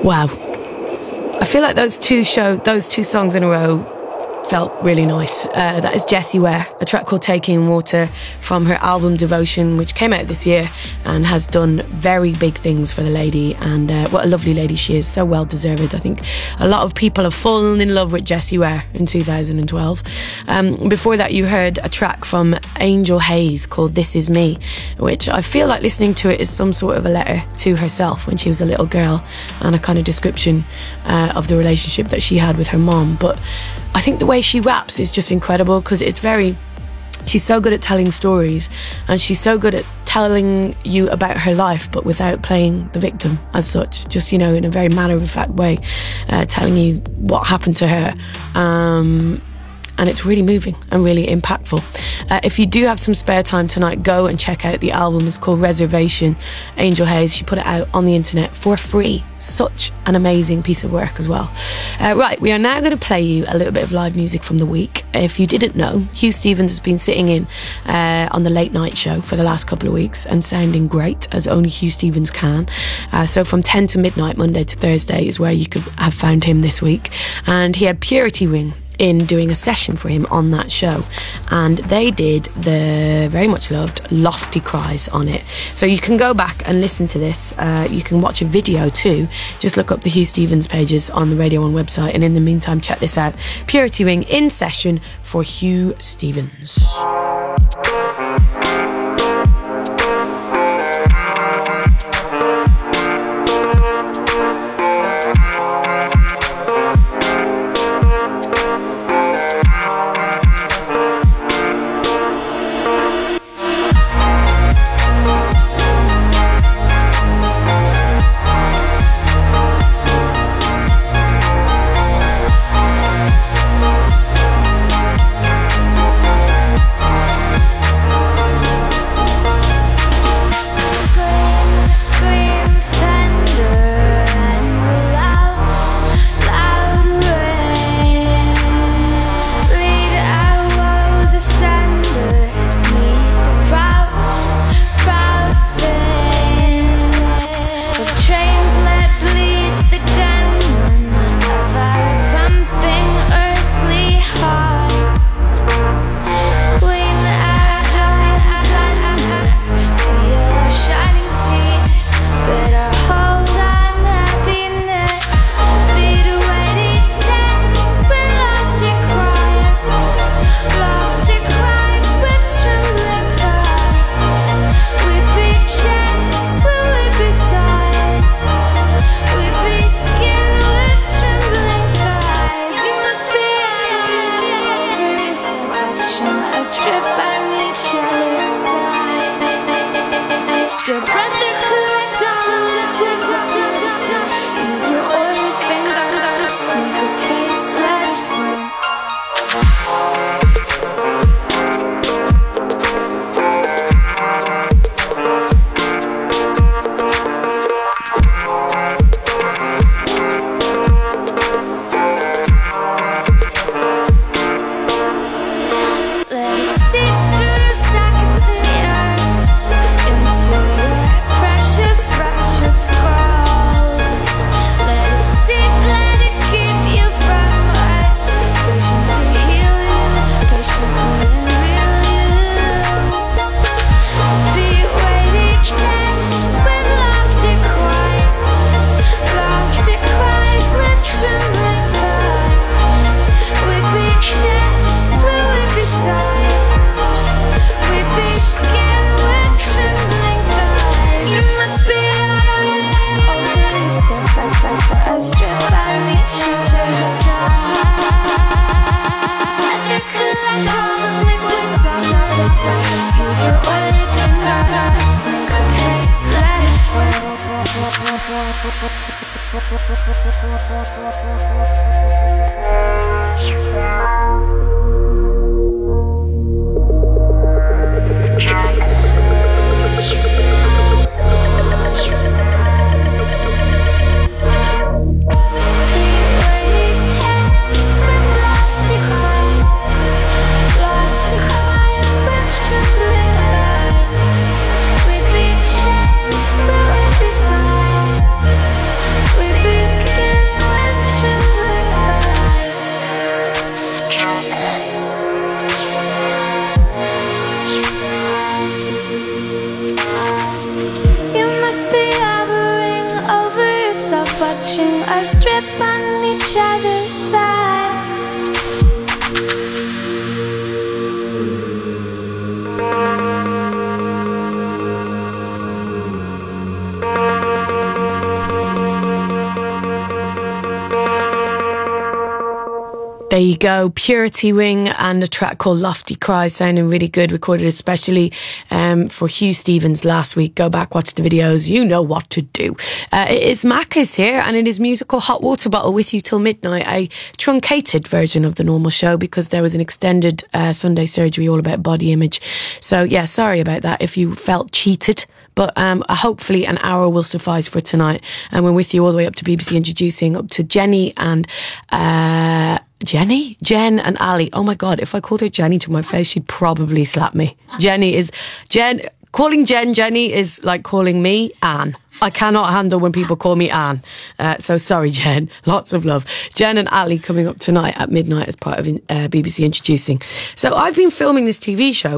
Wow. I feel like those two songs in a row felt really nice. That is Jessie Ware, a track called Taking Water from her album Devotion, which came out this year and has done very big things for the lady, and what a lovely lady she is, so well deserved. I think a lot of people have fallen in love with Jessie Ware in 2012. Before that you heard a track from Angel Hayes called This Is Me, which I feel like listening to it is some sort of a letter to herself when she was a little girl, and a kind of description of the relationship that she had with her mom. But I think the way she raps is just incredible, because she's so good at telling stories, and she's so good at telling you about her life, but without playing the victim as such, just, you know, in a very matter-of-fact way, telling you what happened to her. And it's really moving and really impactful. If you do have some spare time tonight, go and check out the album. It's called Reservation, Angel Hayes. She put it out on the internet for free. Such an amazing piece of work as well. Right, we are now going to play you a little bit of live music from the week. If you didn't know, Hugh Stevens has been sitting in on the late night show for the last couple of weeks and sounding great, as only Hugh Stevens can. So from 10 to midnight, Monday to Thursday, is where you could have found him this week. And he had Purity Ring in doing a session for him on that show, and they did the very much loved Lofty Cries on it. So you can go back and listen to this. You can watch a video too. Just look up the Hugh Stevens pages on the Radio 1 website, and in the meantime check this out. Purity Ring in session for Hugh Stevens. We'd be There you go, Purity Ring and a track called Lofty Cry, sounding really good, recorded especially for Hugh Stevens last week. Go back, watch the videos, you know what to do. It is Macca's here, and it is musical hot water bottle with you till midnight, a truncated version of the normal show because there was an extended Sunday surgery all about body image. So yeah, sorry about that if you felt cheated. But hopefully an hour will suffice for tonight. And we're with you all the way up to BBC Introducing, up to Jen and Ali. Oh my God, if I called her Jenny to my face, she'd probably slap me. Calling Jenny is like calling me Anne. I cannot handle when people call me Anne. So sorry, Jen. Lots of love. Jen and Ali coming up tonight at midnight as part of BBC Introducing. So I've been filming this TV show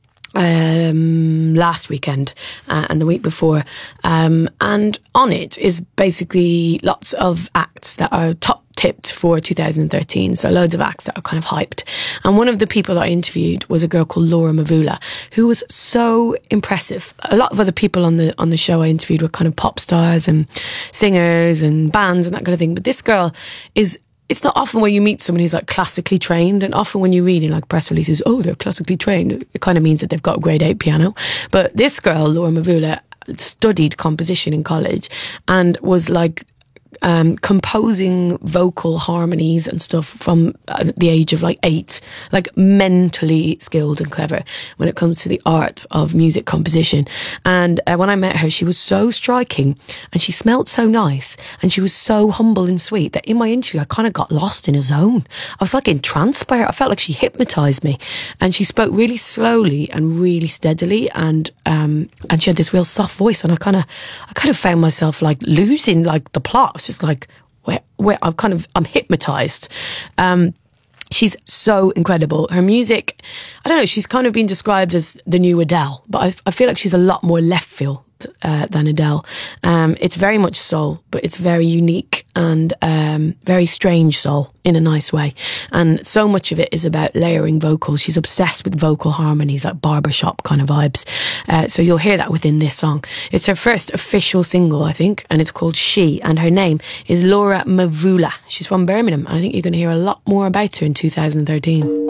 last weekend and the week before, and on it is basically lots of acts that are top tipped for 2013, so loads of acts that are kind of hyped. And one of the people that I interviewed was a girl called Laura Mvula, who was so impressive. A lot of other people on the show I interviewed were kind of pop stars and singers and bands and that kind of thing, but this girl is, it's not often where you meet someone who's like classically trained, and often when you read in like press releases, oh, they're classically trained, it kind of means that they've got a grade 8 piano. But this girl, Laura Mvula, studied composition in college and was like composing vocal harmonies and stuff from the age of like 8, like mentally skilled and clever when it comes to the art of music composition. And when I met her, she was so striking and she smelled so nice and she was so humble and sweet that in my interview I kind of got lost in a zone. I was like entranced by her. I felt like she hypnotized me, and she spoke really slowly and really steadily, and she had this real soft voice, and I kind of found myself like losing like the plot. It's just like where I'm hypnotized. She's so incredible. Her music, I don't know, she's kind of been described as the new Adele, but I feel like she's a lot more left field than Adele. It's very much soul, but it's very unique and very strange soul in a nice way. And so much of it is about layering vocals. She's obsessed with vocal harmonies, like barbershop kind of vibes. So you'll hear that within this song. It's her first official single, I think, and it's called She, and her name is Laura Mvula. She's from Birmingham, and I think you're going to hear a lot more about her in 2013.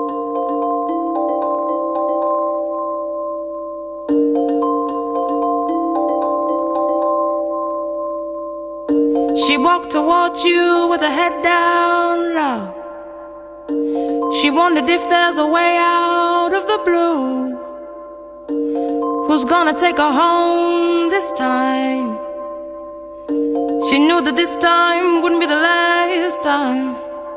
She walked towards you with her head down low. She wondered if there's a way out of the blue. Who's gonna take her home this time? She knew that this time wouldn't be the last time.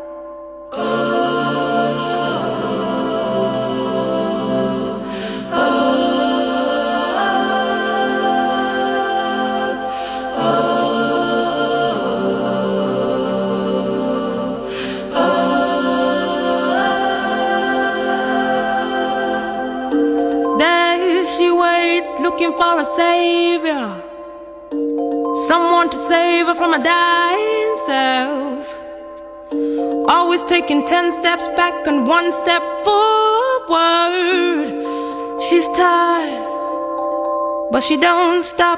Looking for a savior, someone to save her from a dying self. Always taking 10 steps back and 1 step forward. She's tired, but she don't stop.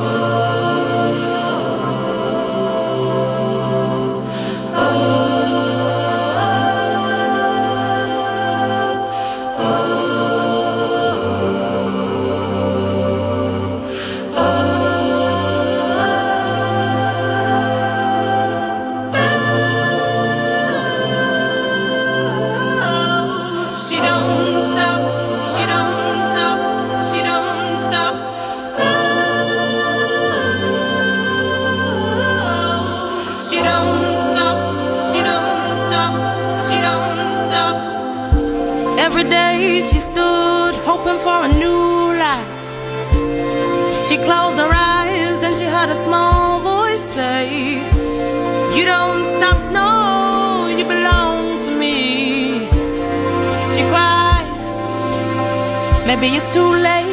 For a new life, she closed her eyes, then she heard a small voice say, "You don't stop, no, you belong to me." She cried, maybe it's too late.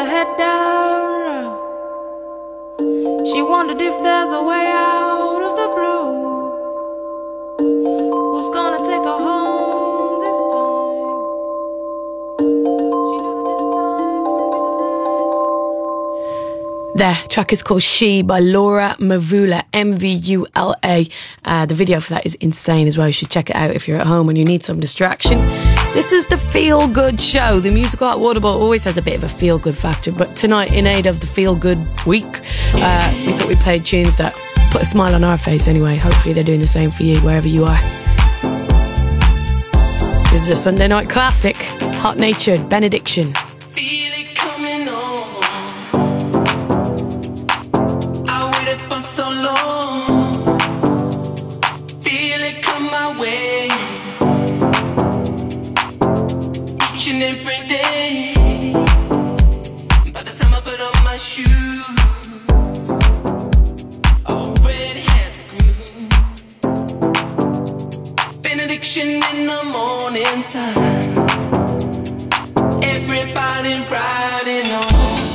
her head down low. She wondered if there's a way out of the blue. Who's gonna take her home this time? She knew that this time wouldn't be the last. The track is called She by Laura Mvula, M-V-U-L-A. The video for that is insane as well. You should check it out if you're at home and you need some distraction. This is the Feel Good Show. The musical at Waterbowl always has a bit of a feel good factor, but tonight, in aid of the Feel Good week, we thought we played tunes that put a smile on our face anyway. Hopefully they're doing the same for you wherever you are. This is a Sunday night classic, Hot Natured, Benediction. Feel it coming on. I waited for so long. Feel it come my way. Each and every day. By the time I put on my shoes, already had the groove. Benediction in the morning time. Everybody riding on.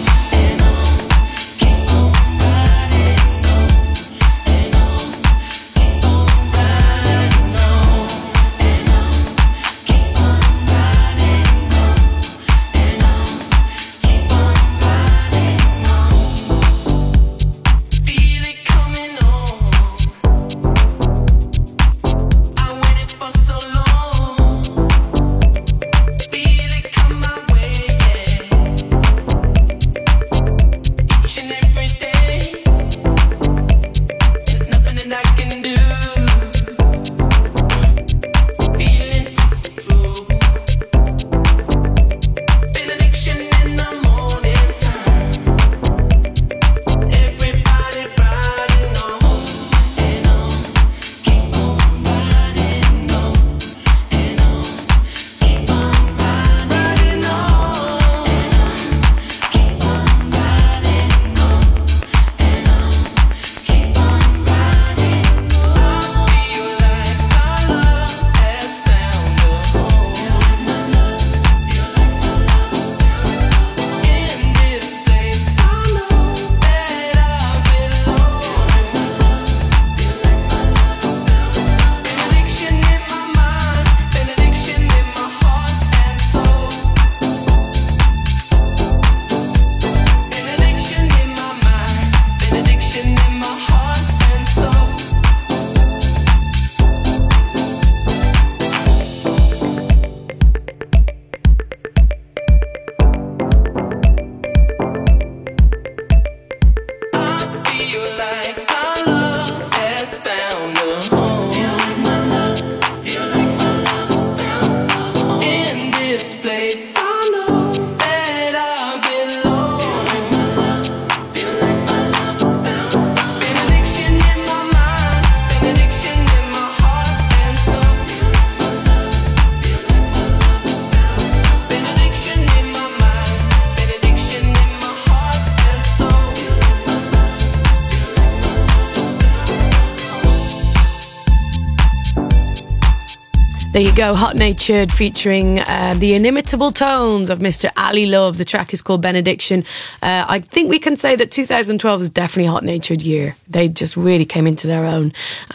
There you go, Hot Natured, featuring the inimitable tones of Mr. Ali Love. The track is called Benediction. I think we can say that 2012 is definitely a Hot Natured year. They just really came into their own.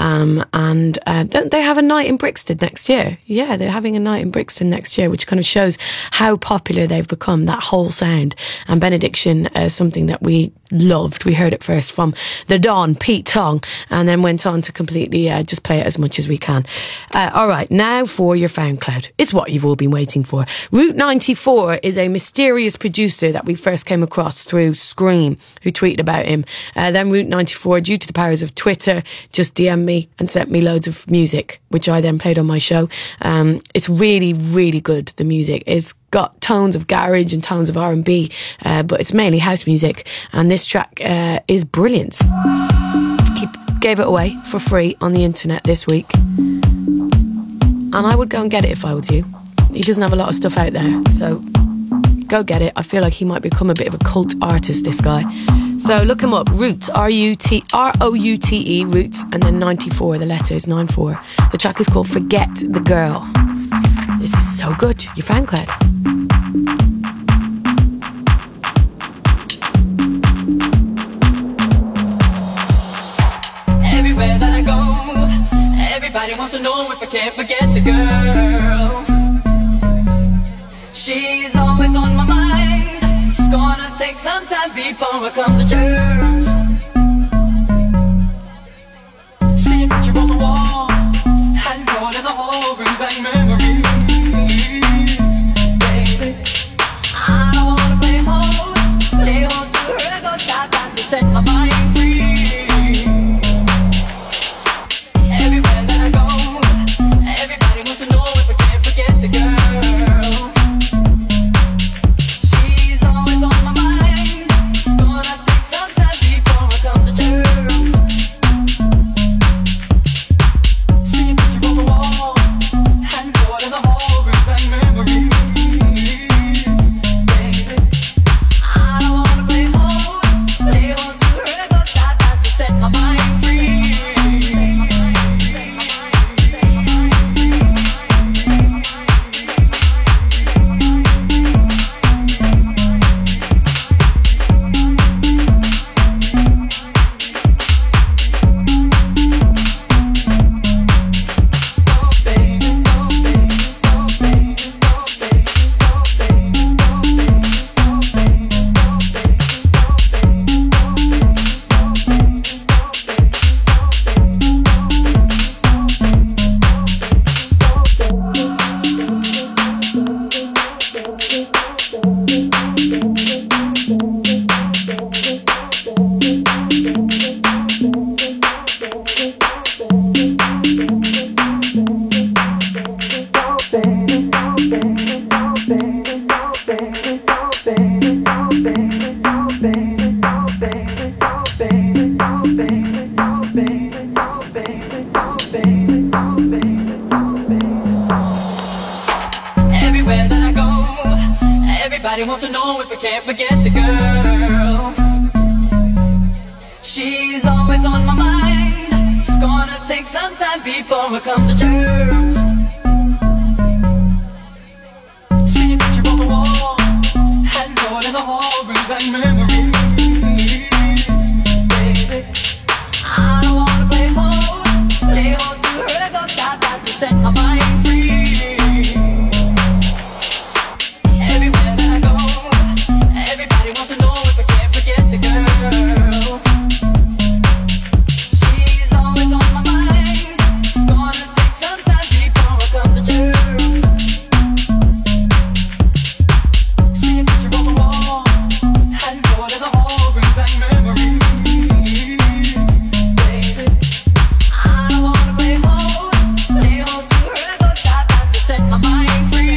And don't they have a night in Brixton next year? Yeah, they're having a night in Brixton next year, which kind of shows how popular they've become, that whole sound. And Benediction is something that we loved. We heard it first from the Don, Pete Tong, and then went on to completely just play it as much as we can. All right, now for your FoundCloud. It's what you've all been waiting for. Route 94 is a mysterious producer that we first came across through Scream, who tweeted about him. Then Route 94, due to the powers of Twitter, just DM'd me and sent me loads of music, which I then played on my show. It's really, really good, the music. It's got tones of garage and tones of R&B, but it's mainly house music, and this track is brilliant. He gave it away for free on the internet this week, and I would go and get it if I was you. He doesn't have a lot of stuff out there, so go get it. I feel like he might become a bit of a cult artist, this guy. So look him up, Roots, R-O-U-T-E, Roots, and then 94, the letter is 94. The track is called Forget the Girl. This is so good. Your FoundCloud. can't forget the girl. She's always on my mind. It's gonna take some time before I come to terms. See a picture on the wall, and going in the hall brings back memories. Baby, I don't wanna play host to her, go stop time to set my mind free. Everywhere that I go, everybody wants to know if I can't forget the girl. She's always on my mind. It's gonna take some time before I come to terms. See a picture on the wall, and going in the hall brings back memories. Baby, I don't wanna play host to her, go stop time to set my mind free. Everywhere that I go, everybody wants to know if I can't forget the girl. She's always on my mind. It's gonna take some time before I come to terms. See a picture on the wall, and going in the hall brings back memories. Baby, I don't wanna play host to her, go stop time to set my mind free. Everywhere that I go, everybody wants to know if I can't forget the girl. She's always on my mind. It's gonna take some time before I come to terms. See a picture on the wall, and going in the hall brings back memories. Baby, I don't wanna play host to her, go stop time to set my mind free.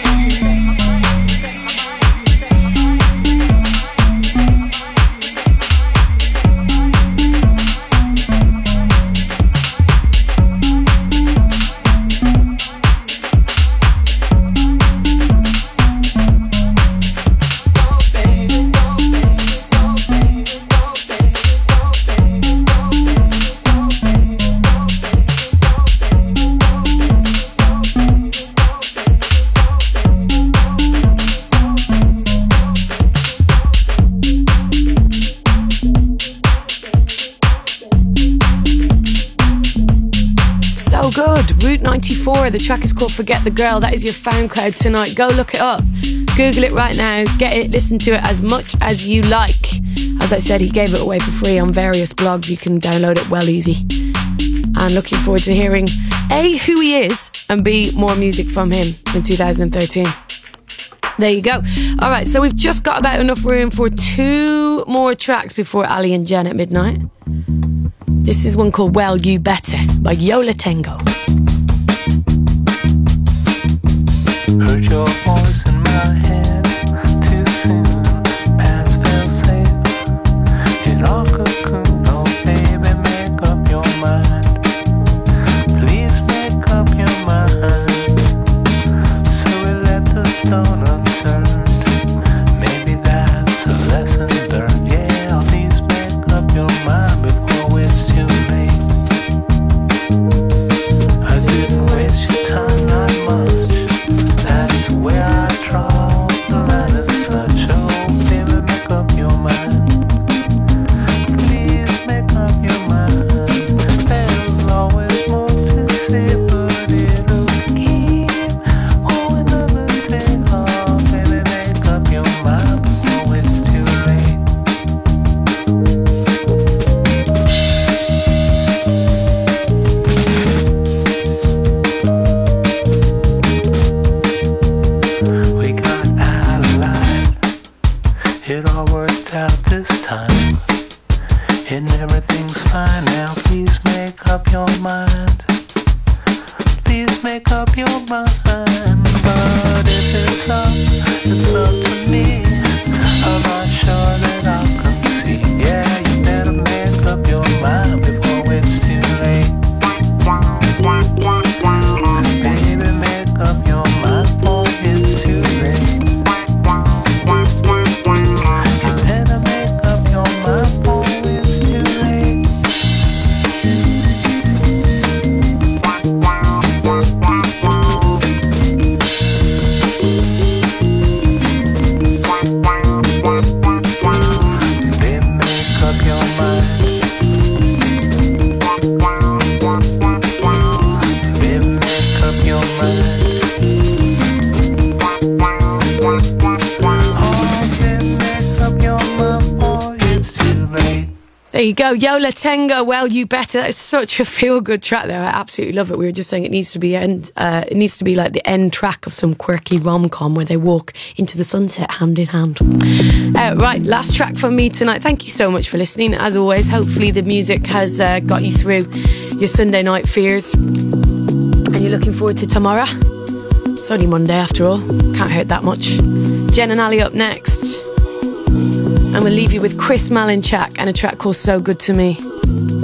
So good. Route 94, the track is called Forget the Girl. That is your SoundCloud tonight. Go look it up. Google it right now. Get it, listen to it as much as you like. As I said, he gave it away for free on various blogs. You can download it well easy. And looking forward to hearing A, who he is, and B, more music from him in 2013. There you go. All right, so we've just got about enough room for 2 more tracks before Ali and Jen at midnight. This is one called Well You Better by Yo La Tengo. Heard your voice in my head too soon, past fail safe. It all could no baby, make up your mind. Please make up your mind. So we left the stone unturned. Maybe that's a lesson learned. Yeah, please make up your mind before it's too late. I didn't waste your time that much. That's where It all worked out this time, and everything's fine now. Please make up your mind. Please make up your mind. But if it's up to me. I'm not sure that I'll concede. Yeah, you better make up your mind before it's too late. Baby, make up your mind before it's too late. You better make up your mind before it's too late. There you go, Yo La Tengo, Well You Better. It's such a feel-good track there. I absolutely love it. We were just saying it needs to be like the end track of some quirky rom-com where they walk into the sunset hand in hand. Right, last track from me tonight. Thank you so much for listening. As always, hopefully the music has got you through your Sunday night fears and you're looking forward to tomorrow. It's only Monday after all. Can't hurt that much. Jen and Ali up next. And we'll leave you with Chris Malinchak and a track called So Good To Me.